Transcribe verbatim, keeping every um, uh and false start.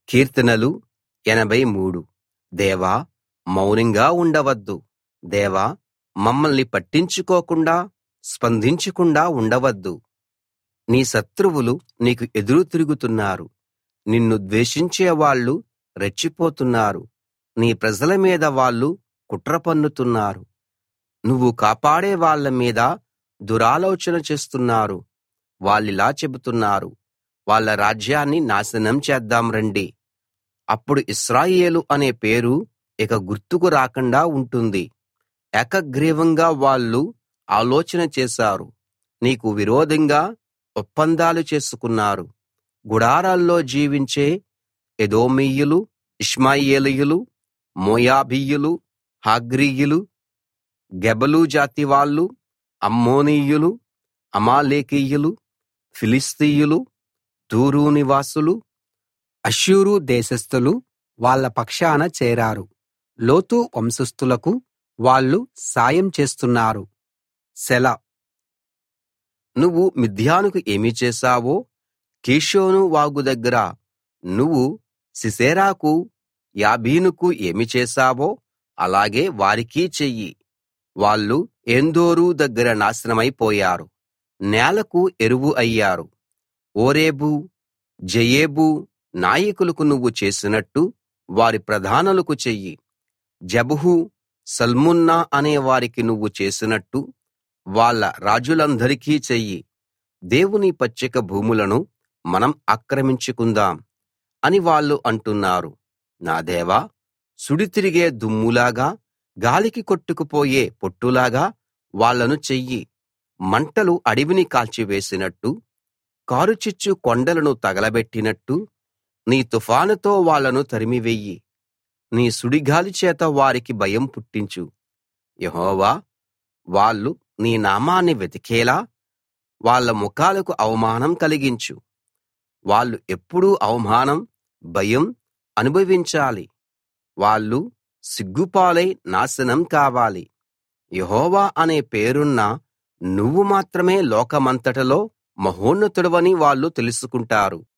కీర్తనలు ఎనభై మూడు. దేవా, మౌనంగా ఉండవద్దు. దేవా, మమ్మల్ని పట్టించుకోకుండా స్పందించకుండా ఉండవద్దు. నీ శత్రువులు నీకు ఎదురు తిరుగుతున్నారు. నిన్ను ద్వేషించేవాళ్ళు రెచ్చిపోతున్నారు. నీ ప్రజల మీద వాళ్ళు కుట్ర పన్నుతున్నారు. నువ్వు కాపాడే వాళ్ళ మీద దురాలోచన చేస్తున్నారు. వాళ్ళిలా చెబుతున్నారు, వాళ్ళ రాజ్యాన్ని నాశనం చేద్దాం రండి. అప్పుడు ఇశ్రాయేలు అనే పేరు ఇక గుర్తుకు రాకుండా ఉంటుంది. ఏకగ్రీవంగా వాళ్ళు ఆలోచన చేశారు, నీకు విరోధంగా ఒప్పందాలు చేసుకున్నారు. గుడారాల్లో జీవించే ఎదోమీయులు, ఇష్మాయేలీయులు, మోయాబీయులు, హాగ్రీయులు, గెబలు జాతివాళ్ళు, అమ్మోనీయులు, అమాలేకీయులు, ఫిలిష్తీయులు, తూరు నివాసులు, అష్షూరు దేశస్థులు వాళ్ళ పక్షాన చేరారు. లోతు వంశస్థులకు వాళ్ళు సాయం చేస్తున్నారు. సెలా. నువ్వు మిద్యానుకు ఏమి చేశావో, కీషోను వాగు దగ్గర నువ్వు సీసెరాకు, యాబీనుకు ఏమి చేశావో అలాగే వారికీ చెయ్యి. వాళ్ళు ఏన్దోరు దగ్గర నాశనమైపోయారు, నేలకు ఎరువు అయ్యారు. ఓరేబు, జెయేబు నాయకులకు నువ్వు చేసినట్టు వారి ప్రధానులకు చెయ్యి. జెబహు, సల్మున్నా అనే వారికి నువ్వు చేసినట్టు వాళ్ళ రాజులందరికీ చెయ్యి. దేవుని పచ్చిక భూములను మనం ఆక్రమించుకుందాం అని వాళ్ళు అంటున్నారు. నా దేవా, సుడి తిరిగే దుమ్ములాగా, గాలికి కొట్టుకుపోయే పొట్టులాగా వాళ్ళను చెయ్యి. మంటలు అడవిని కాల్చివేసినట్టు, కారుచిచ్చు కొండలను తగలబెట్టినట్టు నీ తుఫానుతో వాళ్ళను తరిమివెయ్యి. నీ సుడిగాలి చేత వారికి భయం పుట్టించు. యెహోవా, వాళ్ళు నీ నామాన్ని వెతికేలా వాళ్ళ ముఖాలకు అవమానం కలిగించు. వాళ్ళు ఎప్పుడూ అవమానం, భయం అనుభవించాలి. వాళ్ళు సిగ్గుపాలై నాశనం కావాలి. యెహోవా అనే పేరున్న నువ్వు మాత్రమే లోకమంతటలో మహోన్నతుడవని వాళ్ళు తెలుసుకుంటారు.